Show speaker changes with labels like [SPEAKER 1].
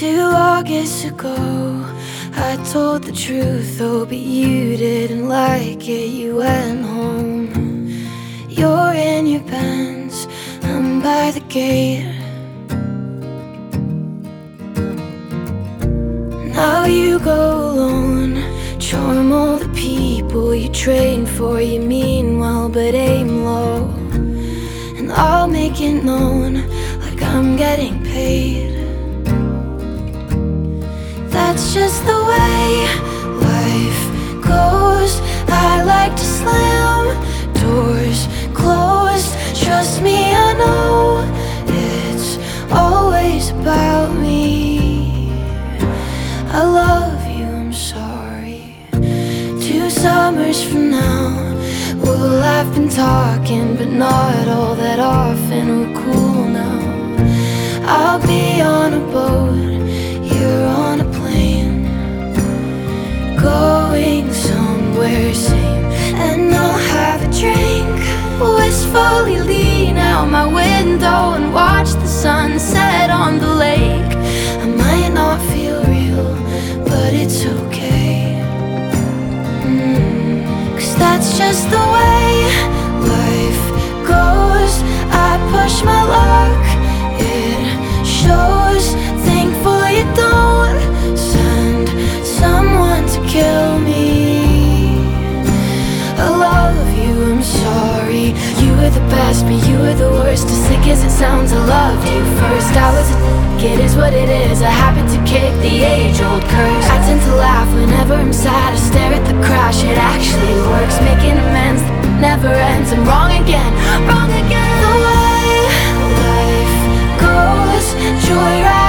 [SPEAKER 1] 2 August ago, I told the truth, oh, but you didn't like it. You went home. You're in your Benz, I'm by the gate. Now you go alone, charm all the people you train for. You mean well, but aim low, and I'll make it known like I'm getting paid. That's just the way life goes. I like to slam doors closed. Trust me, I know it's always about me. I love you, I'm sorry. 2 summers from now, we'll have been talking, but not all that often. We're cool now. I'll be on a boat, you're on a plane, going somewhere sane. And I'll have a drink, wistfully lean out my window and watch the sunset on the lake. I might not feel real, but it's okay, 'cause that's just the way life goes. I push my luck, it shows. Thankful you don't send someone to kill me. I love you, I'm sorry. You were the best, but you were the worst. As sick as it sounds, I loved you first. I was a it is what it is. I happen to kick the age-old curse. I tend to laugh whenever I'm sad. I stare at the crash, it actually works. Making amends never ends. I'm wrong again, wrong again. The way life goes, joyride.